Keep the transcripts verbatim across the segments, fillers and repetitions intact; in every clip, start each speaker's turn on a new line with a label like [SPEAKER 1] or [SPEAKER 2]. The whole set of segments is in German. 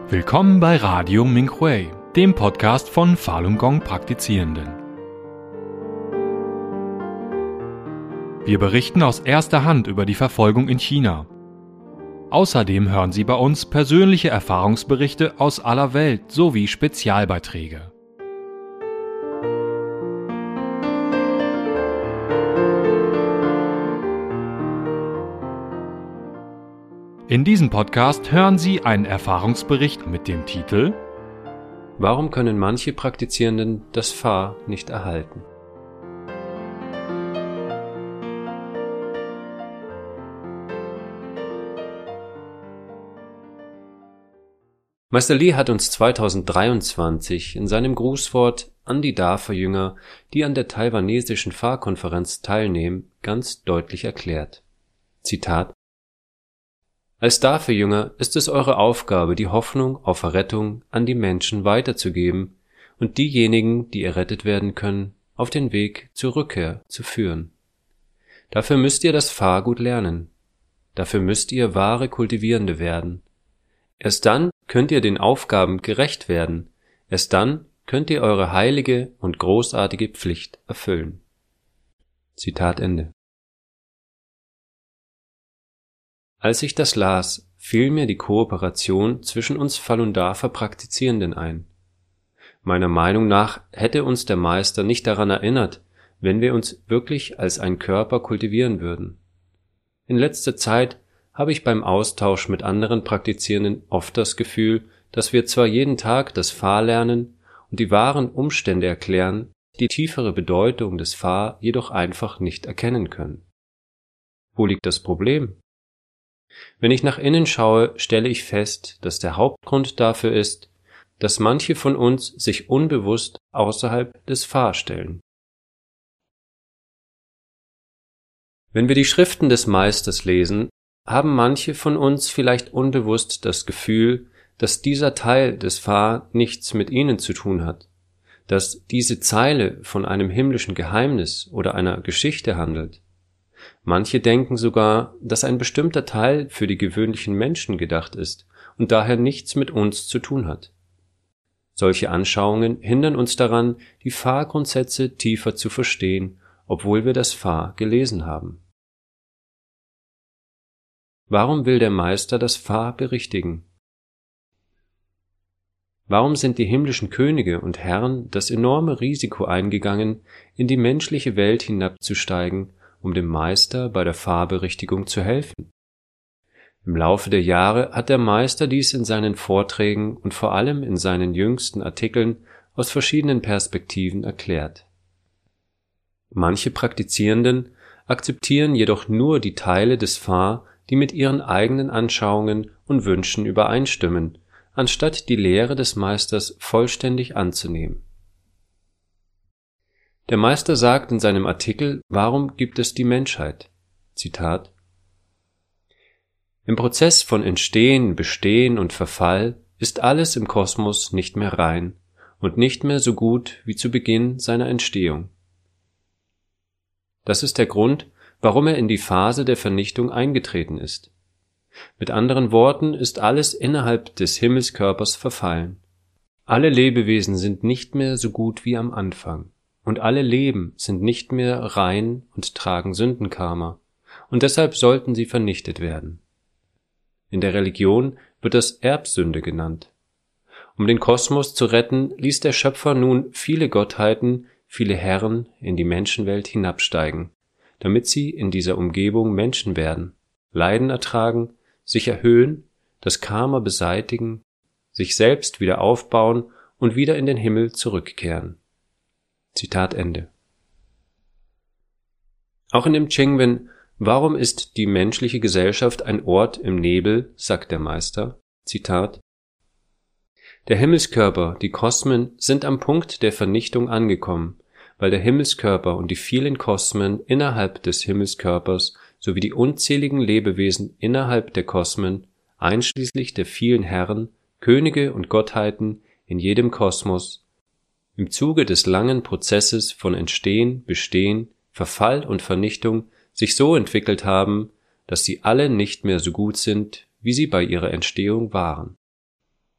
[SPEAKER 1] Willkommen bei Radio Minhui, dem Podcast von Falun Gong Praktizierenden. Wir berichten aus erster Hand über die Verfolgung in China. Außerdem hören Sie bei uns persönliche Erfahrungsberichte aus aller Welt sowie Spezialbeiträge. In diesem Podcast hören Sie einen Erfahrungsbericht mit dem Titel
[SPEAKER 2] Warum können manche Praktizierenden das Fa nicht erhalten? Meister Li hat uns zweitausenddreiundzwanzig in seinem Grußwort an die Dafe-Jünger, die an der taiwanesischen Fa-Konferenz teilnehmen, ganz deutlich erklärt. Zitat: Als Dafe-Jünger ist es eure Aufgabe, die Hoffnung auf Errettung an die Menschen weiterzugeben und diejenigen, die errettet werden können, auf den Weg zur Rückkehr zu führen. Dafür müsst ihr das Fa gut lernen. Dafür müsst ihr wahre Kultivierende werden. Erst dann könnt ihr den Aufgaben gerecht werden. Erst dann könnt ihr eure heilige und großartige Pflicht erfüllen. Zitat Ende. Als ich das las, fiel mir die Kooperation zwischen uns Falun Dafa Praktizierenden ein. Meiner Meinung nach hätte uns der Meister nicht daran erinnert, wenn wir uns wirklich als ein Körper kultivieren würden. In letzter Zeit habe ich beim Austausch mit anderen Praktizierenden oft das Gefühl, dass wir zwar jeden Tag das Fa lernen und die wahren Umstände erklären, die tiefere Bedeutung des Fa jedoch einfach nicht erkennen können. Wo liegt das Problem? Wenn ich nach innen schaue, stelle ich fest, dass der Hauptgrund dafür ist, dass manche von uns sich unbewusst außerhalb des Fa stellen. Wenn wir die Schriften des Meisters lesen, haben manche von uns vielleicht unbewusst das Gefühl, dass dieser Teil des Fa nichts mit ihnen zu tun hat, dass diese Zeile von einem himmlischen Geheimnis oder einer Geschichte handelt. Manche denken sogar, dass ein bestimmter Teil für die gewöhnlichen Menschen gedacht ist und daher nichts mit uns zu tun hat. Solche Anschauungen hindern uns daran, die Fa-Grundsätze tiefer zu verstehen, obwohl wir das Fa gelesen haben. Warum will der Meister das Fa berichtigen? Warum sind die himmlischen Könige und Herren das enorme Risiko eingegangen, in die menschliche Welt hinabzusteigen, um dem Meister bei der Fa-Berichtigung zu helfen? Im Laufe der Jahre hat der Meister dies in seinen Vorträgen und vor allem in seinen jüngsten Artikeln aus verschiedenen Perspektiven erklärt. Manche Praktizierenden akzeptieren jedoch nur die Teile des Fa, die mit ihren eigenen Anschauungen und Wünschen übereinstimmen, anstatt die Lehre des Meisters vollständig anzunehmen. Der Meister sagt in seinem Artikel, warum gibt es die Menschheit? Zitat: Im Prozess von Entstehen, Bestehen und Verfall ist alles im Kosmos nicht mehr rein und nicht mehr so gut wie zu Beginn seiner Entstehung. Das ist der Grund, warum er in die Phase der Vernichtung eingetreten ist. Mit anderen Worten ist alles innerhalb des Himmelskörpers verfallen. Alle Lebewesen sind nicht mehr so gut wie am Anfang. Und alle Leben sind nicht mehr rein und tragen Sündenkarma. Und deshalb sollten sie vernichtet werden. In der Religion wird das Erbsünde genannt. Um den Kosmos zu retten, ließ der Schöpfer nun viele Gottheiten, viele Herren in die Menschenwelt hinabsteigen, damit sie in dieser Umgebung Menschen werden, Leiden ertragen, sich erhöhen, das Karma beseitigen, sich selbst wieder aufbauen und wieder in den Himmel zurückkehren. Zitat Ende. Auch in dem Chengwen, warum ist die menschliche Gesellschaft ein Ort im Nebel, sagt der Meister, Zitat: Der Himmelskörper, die Kosmen, sind am Punkt der Vernichtung angekommen, weil der Himmelskörper und die vielen Kosmen innerhalb des Himmelskörpers sowie die unzähligen Lebewesen innerhalb der Kosmen, einschließlich der vielen Herren, Könige und Gottheiten in jedem Kosmos, im Zuge des langen Prozesses von Entstehen, Bestehen, Verfall und Vernichtung sich so entwickelt haben, dass sie alle nicht mehr so gut sind, wie sie bei ihrer Entstehung waren.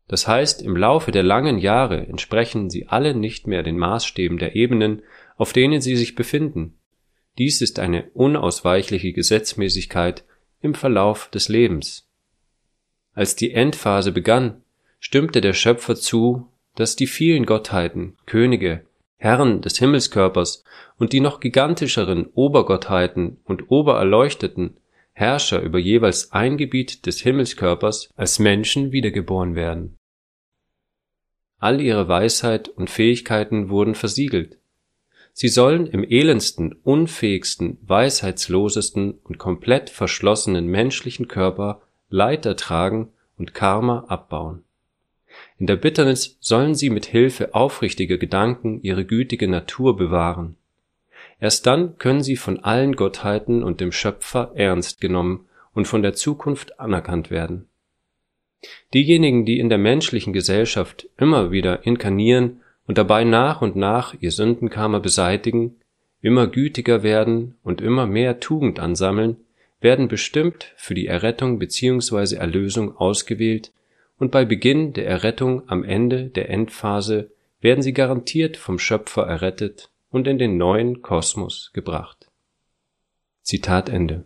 [SPEAKER 2] Das heißt, im Laufe der langen Jahre entsprechen sie alle nicht mehr den Maßstäben der Ebenen, auf denen sie sich befinden. Dies ist eine unausweichliche Gesetzmäßigkeit im Verlauf des Lebens. Als die Endphase begann, stimmte der Schöpfer zu, dass die vielen Gottheiten, Könige, Herren des Himmelskörpers und die noch gigantischeren Obergottheiten und Obererleuchteten, Herrscher über jeweils ein Gebiet des Himmelskörpers, als Menschen wiedergeboren werden. All ihre Weisheit und Fähigkeiten wurden versiegelt. Sie sollen im elendsten, unfähigsten, weisheitslosesten und komplett verschlossenen menschlichen Körper Leid ertragen und Karma abbauen. In der Bitternis sollen sie mit Hilfe aufrichtiger Gedanken ihre gütige Natur bewahren. Erst dann können sie von allen Gottheiten und dem Schöpfer ernst genommen und von der Zukunft anerkannt werden. Diejenigen, die in der menschlichen Gesellschaft immer wieder inkarnieren und dabei nach und nach ihr Sündenkarma beseitigen, immer gütiger werden und immer mehr Tugend ansammeln, werden bestimmt für die Errettung bzw. Erlösung ausgewählt, und bei Beginn der Errettung am Ende der Endphase werden sie garantiert vom Schöpfer errettet und in den neuen Kosmos gebracht. Zitat Ende.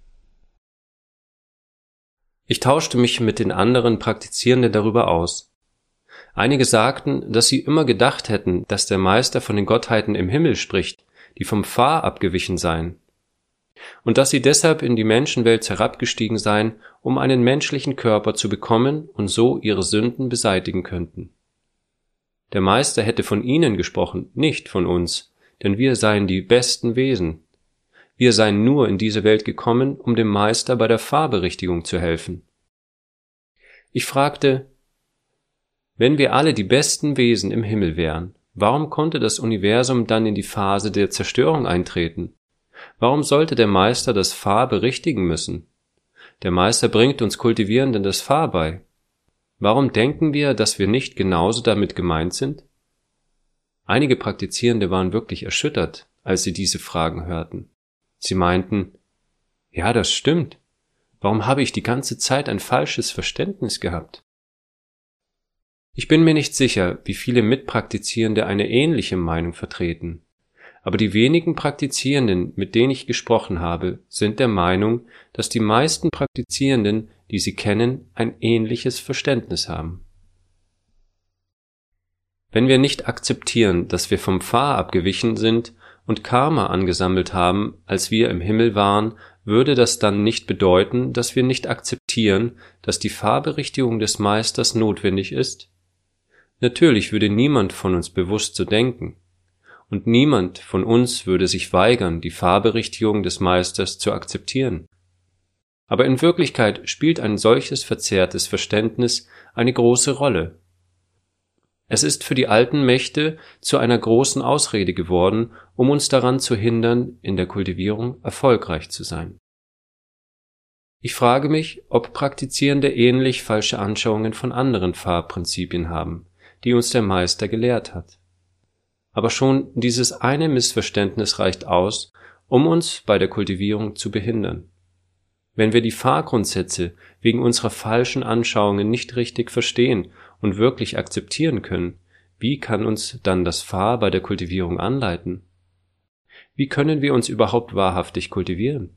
[SPEAKER 2] Ich tauschte mich mit den anderen Praktizierenden darüber aus. Einige sagten, dass sie immer gedacht hätten, dass der Meister von den Gottheiten im Himmel spricht, die vom Pfad abgewichen seien, und dass sie deshalb in die Menschenwelt herabgestiegen seien, um einen menschlichen Körper zu bekommen und so ihre Sünden beseitigen könnten. Der Meister hätte von ihnen gesprochen, nicht von uns, denn wir seien die besten Wesen. Wir seien nur in diese Welt gekommen, um dem Meister bei der Fahrberichtigung zu helfen. Ich fragte, wenn wir alle die besten Wesen im Himmel wären, warum konnte das Universum dann in die Phase der Zerstörung eintreten? Warum sollte der Meister das Fa berichtigen müssen? Der Meister bringt uns Kultivierenden das Fa bei. Warum denken wir, dass wir nicht genauso damit gemeint sind? Einige Praktizierende waren wirklich erschüttert, als sie diese Fragen hörten. Sie meinten, ja, das stimmt. Warum habe ich die ganze Zeit ein falsches Verständnis gehabt? Ich bin mir nicht sicher, wie viele Mitpraktizierende eine ähnliche Meinung vertreten. Aber die wenigen Praktizierenden, mit denen ich gesprochen habe, sind der Meinung, dass die meisten Praktizierenden, die sie kennen, ein ähnliches Verständnis haben. Wenn wir nicht akzeptieren, dass wir vom Pfad abgewichen sind und Karma angesammelt haben, als wir im Himmel waren, würde das dann nicht bedeuten, dass wir nicht akzeptieren, dass die Fahrberichtigung des Meisters notwendig ist? Natürlich würde niemand von uns bewusst so denken. Und niemand von uns würde sich weigern, die Fahrberichtigung des Meisters zu akzeptieren. Aber in Wirklichkeit spielt ein solches verzerrtes Verständnis eine große Rolle. Es ist für die alten Mächte zu einer großen Ausrede geworden, um uns daran zu hindern, in der Kultivierung erfolgreich zu sein. Ich frage mich, ob Praktizierende ähnlich falsche Anschauungen von anderen Fahrprinzipien haben, die uns der Meister gelehrt hat. Aber schon dieses eine Missverständnis reicht aus, um uns bei der Kultivierung zu behindern. Wenn wir die Fahrgrundsätze wegen unserer falschen Anschauungen nicht richtig verstehen und wirklich akzeptieren können, wie kann uns dann das Fahr bei der Kultivierung anleiten? Wie können wir uns überhaupt wahrhaftig kultivieren?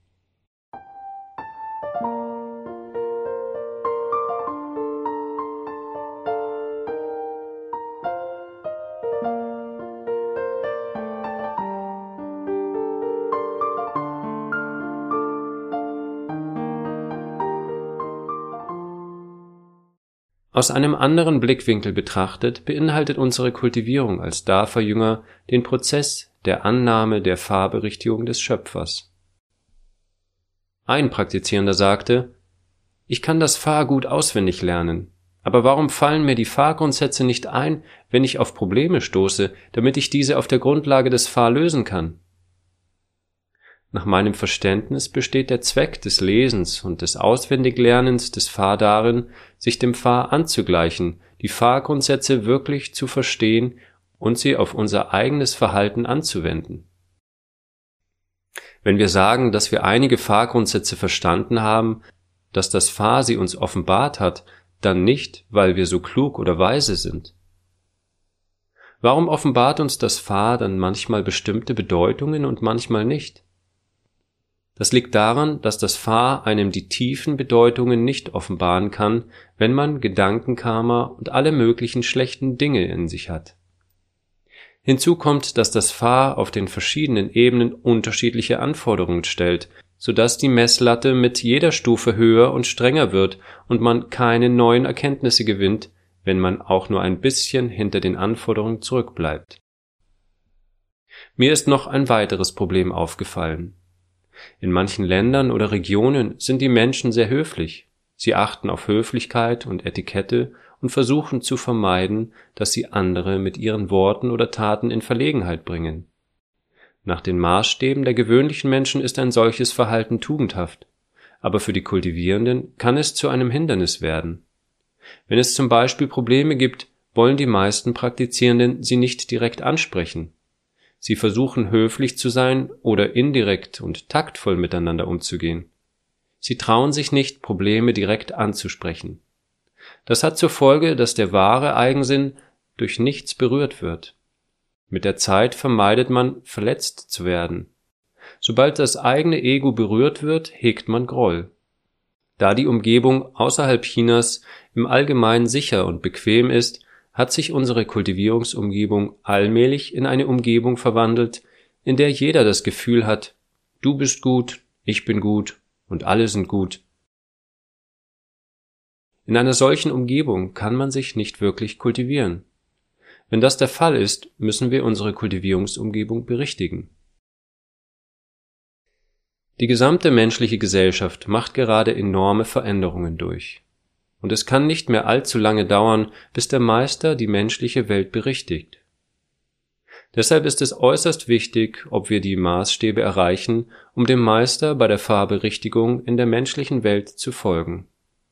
[SPEAKER 2] Aus einem anderen Blickwinkel betrachtet beinhaltet unsere Kultivierung als Dharfa-Jünger den Prozess der Annahme der Fahrberichtigung des Schöpfers. Ein Praktizierender sagte, ich kann das Fa gut auswendig lernen, aber warum fallen mir die Fahrgrundsätze nicht ein, wenn ich auf Probleme stoße, damit ich diese auf der Grundlage des Fa lösen kann? Nach meinem Verständnis besteht der Zweck des Lesens und des Auswendiglernens des Fa darin, sich dem Fa anzugleichen, die Fahrgrundsätze wirklich zu verstehen und sie auf unser eigenes Verhalten anzuwenden. Wenn wir sagen, dass wir einige Fahrgrundsätze verstanden haben, dass das Fa sie uns offenbart hat, dann nicht, weil wir so klug oder weise sind. Warum offenbart uns das Fa dann manchmal bestimmte Bedeutungen und manchmal nicht? Das liegt daran, dass das Fa einem die tiefen Bedeutungen nicht offenbaren kann, wenn man Gedankenkarma und alle möglichen schlechten Dinge in sich hat. Hinzu kommt, dass das Fa auf den verschiedenen Ebenen unterschiedliche Anforderungen stellt, sodass die Messlatte mit jeder Stufe höher und strenger wird und man keine neuen Erkenntnisse gewinnt, wenn man auch nur ein bisschen hinter den Anforderungen zurückbleibt. Mir ist noch ein weiteres Problem aufgefallen. In manchen Ländern oder Regionen sind die Menschen sehr höflich. Sie achten auf Höflichkeit und Etikette und versuchen zu vermeiden, dass sie andere mit ihren Worten oder Taten in Verlegenheit bringen. Nach den Maßstäben der gewöhnlichen Menschen ist ein solches Verhalten tugendhaft, aber für die Kultivierenden kann es zu einem Hindernis werden. Wenn es zum Beispiel Probleme gibt, wollen die meisten Praktizierenden sie nicht direkt ansprechen. Sie versuchen höflich zu sein oder indirekt und taktvoll miteinander umzugehen. Sie trauen sich nicht, Probleme direkt anzusprechen. Das hat zur Folge, dass der wahre Eigensinn durch nichts berührt wird. Mit der Zeit vermeidet man, verletzt zu werden. Sobald das eigene Ego berührt wird, hegt man Groll. Da die Umgebung außerhalb Chinas im Allgemeinen sicher und bequem ist, hat sich unsere Kultivierungsumgebung allmählich in eine Umgebung verwandelt, in der jeder das Gefühl hat, du bist gut, ich bin gut und alle sind gut. In einer solchen Umgebung kann man sich nicht wirklich kultivieren. Wenn das der Fall ist, müssen wir unsere Kultivierungsumgebung berichtigen. Die gesamte menschliche Gesellschaft macht gerade enorme Veränderungen durch. Und es kann nicht mehr allzu lange dauern, bis der Meister die menschliche Welt berichtigt. Deshalb ist es äußerst wichtig, ob wir die Maßstäbe erreichen, um dem Meister bei der Fa-Berichtigung in der menschlichen Welt zu folgen.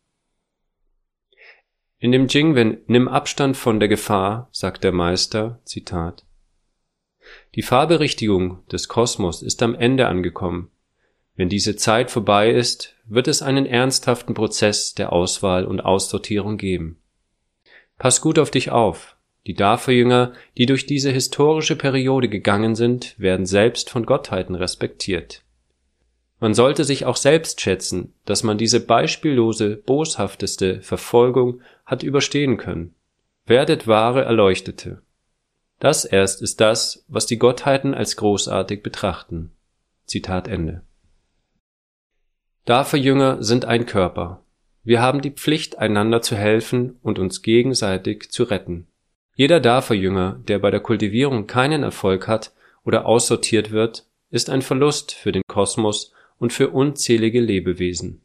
[SPEAKER 2] In dem Jingwen Nimm Abstand von der Gefahr, sagt der Meister, Zitat, die Fa-Berichtigung des Kosmos ist am Ende angekommen. Wenn diese Zeit vorbei ist, wird es einen ernsthaften Prozess der Auswahl und Aussortierung geben. Pass gut auf dich auf. Die Dharfa-Jünger, die durch diese historische Periode gegangen sind, werden selbst von Gottheiten respektiert. Man sollte sich auch selbst schätzen, dass man diese beispiellose, boshafteste Verfolgung hat überstehen können. Werdet wahre Erleuchtete. Das erst ist das, was die Gottheiten als großartig betrachten. Zitat Ende. Dharfa-Jünger sind ein Körper. Wir haben die Pflicht, einander zu helfen und uns gegenseitig zu retten. Jeder Dharfa-Jünger, der bei der Kultivierung keinen Erfolg hat oder aussortiert wird, ist ein Verlust für den Kosmos und für unzählige Lebewesen.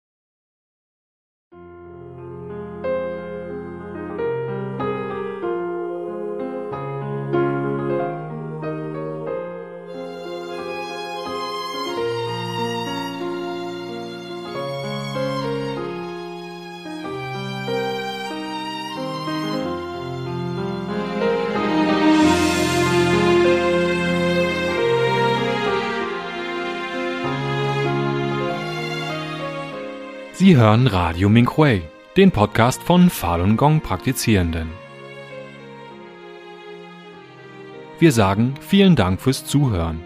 [SPEAKER 1] Sie hören Radio Mingyue, den Podcast von Falun Gong Praktizierenden. Wir sagen vielen Dank fürs Zuhören.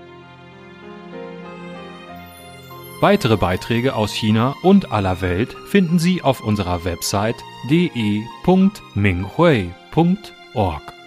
[SPEAKER 1] Weitere Beiträge aus China und aller Welt finden Sie auf unserer Website d e punkt mingyue punkt org.